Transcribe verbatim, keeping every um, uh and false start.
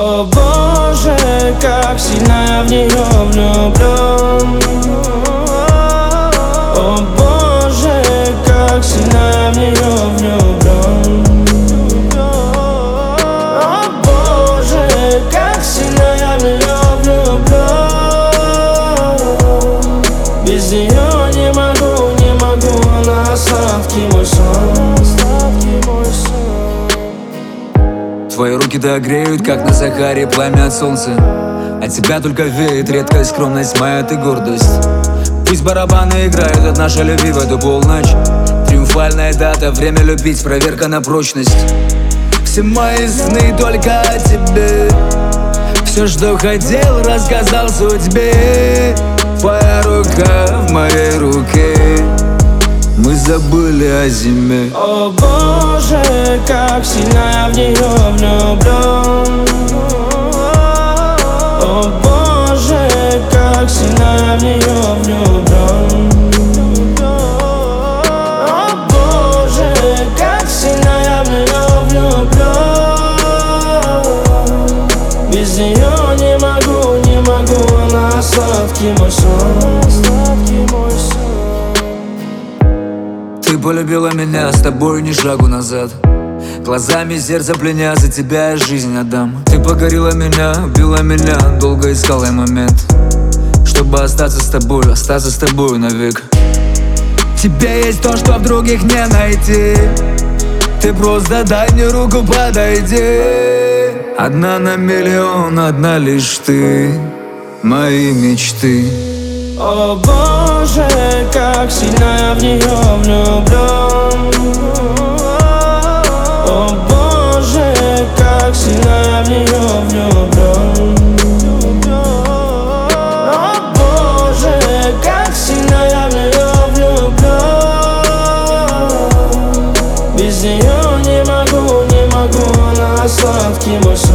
О боже, как сильно я в нее влюблен. О боже, как сильно я в нее влюблен. О боже, как сильно я в нее влюблен. Без нее не могу, не могу, она сладкий мой сон. Сладкий мой сон. Твои руки догреют, как на Сахаре пламя от солнца. От тебя только веет редкая скромность, моя ты гордость. Пусть барабаны играют от нашей любви в эту полночь. Триумфальная дата, время любить, проверка на прочность. Все мои сны только о тебе. Все, что хотел, рассказал судьбе. Твоя рука в моей руке. Мы забыли о зиме. О боже, как сильно я в нее влюблен. О боже, как сильно я в нее влюблен. О боже, как сильно я в нее влюблен. Без нее не могу, не могу, она сладкий мой сон. Сладкий мой сон. Ты полюбила меня, с тобой ни шагу назад. Глазами сердце пленя, за тебя я жизнь отдам. Ты покорила меня, убила меня, долго искал я момент, чтобы остаться с тобой, остаться с тобой навек. В тебе есть то, что в других не найти. Ты просто дай мне руку, подойди. Одна на миллион, одна лишь ты, мои мечты. О боже, как сильно я в нее влюблен. О боже, как сильно я в нее влюблен. О боже, как сильно я в нее влюблен. Без нее не могу, не могу, она сладкий мой сон.